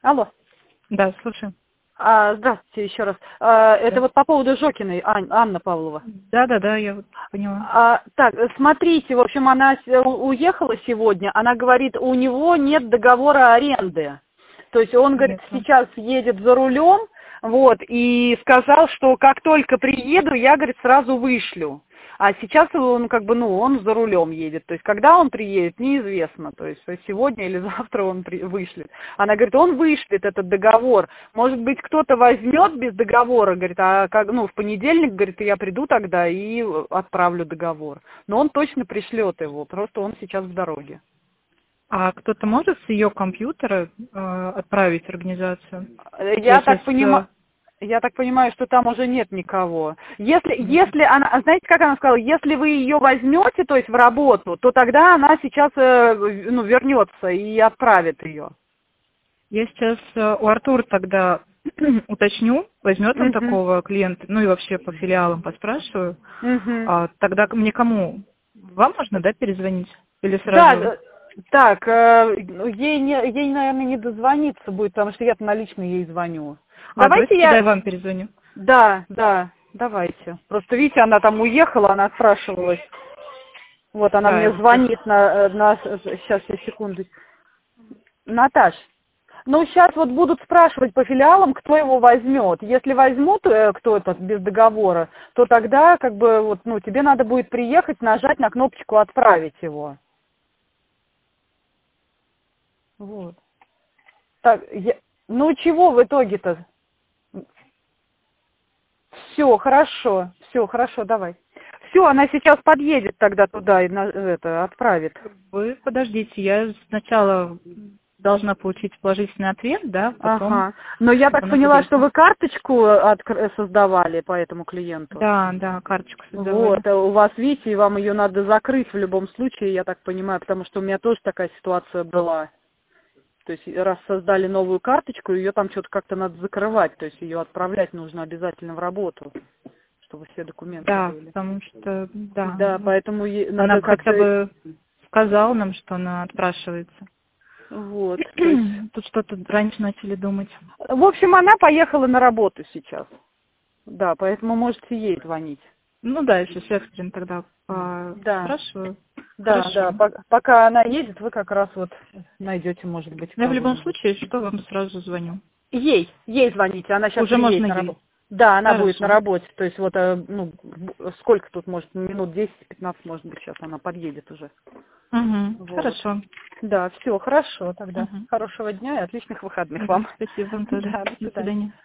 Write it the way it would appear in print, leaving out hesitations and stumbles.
Алло. Да, слушаю. Здравствуйте еще раз. Это вот по поводу Жокиной, Анна Павлова. Да, я вот поняла. Так, смотрите, в общем, она уехала сегодня, она говорит, у него нет договора аренды. То есть он, говорит, сейчас едет за рулем, вот, и сказал, что как только приеду, я, говорит, сразу вышлю. А сейчас он он за рулем едет. То есть когда он приедет, неизвестно. То есть сегодня или завтра он вышлет. Она говорит, он вышлет этот договор. Может быть, кто-то возьмет без договора, говорит, в понедельник, говорит, я приду тогда и отправлю договор. Но он точно пришлет его, просто он сейчас в дороге. А кто-то может с ее компьютера отправить организацию? Я так понимаю, что там уже нет никого. Если она, знаете, как она сказала, если вы ее возьмете, то есть в работу, то тогда она сейчас вернется и отправит ее. Я сейчас у Артура тогда уточню, возьмет он такого клиента, и вообще по филиалам поспрашиваю. Тогда мне кому? Вам можно, перезвонить? Или сразу? Да, так, ей, наверное, не дозвониться будет, потому что я-то на лично ей звоню. Давайте я вам перезвоню. Да, давайте. Просто, видите, она там уехала, она спрашивалась. Вот, она мне звонит сейчас, секунду. Наташ, сейчас вот будут спрашивать по филиалам, кто его возьмет. Если возьмут кто-то без договора, то тогда, тебе надо будет приехать, нажать на кнопочку «Отправить его». Вот. Так, чего в итоге-то? Все, хорошо, давай. Все, она сейчас подъедет тогда туда и отправит. Вы подождите, я сначала должна получить положительный ответ, потом... Ага. Но я так поняла, что вы карточку создавали по этому клиенту. Да, карточку создавали. Вот, у вас, видите, и вам ее надо закрыть в любом случае, я так понимаю, потому что у меня тоже такая ситуация была. То есть раз создали новую карточку, ее там что-то как-то надо закрывать, то есть ее отправлять нужно обязательно в работу, чтобы все документы были. Потому что, Да, поэтому она хотя бы сказала нам, что она отпрашивается. Вот. Тут что-то раньше начали думать. В общем, она поехала на работу сейчас. Да, поэтому можете ей звонить. Еще с экстрен тогда спрашиваю. Да, пока она едет, вы как раз найдете, может быть. Я в любом случае, вам сразу звоню. Ей звоните, она сейчас уже приедет можно на работу. Да, она будет на работе, то есть сколько тут, может, минут 10-15, может быть, сейчас она подъедет уже. Хорошо. Да, все, хорошо тогда. Хорошего дня и отличных выходных вам. Спасибо вам тоже. Да, до свидания.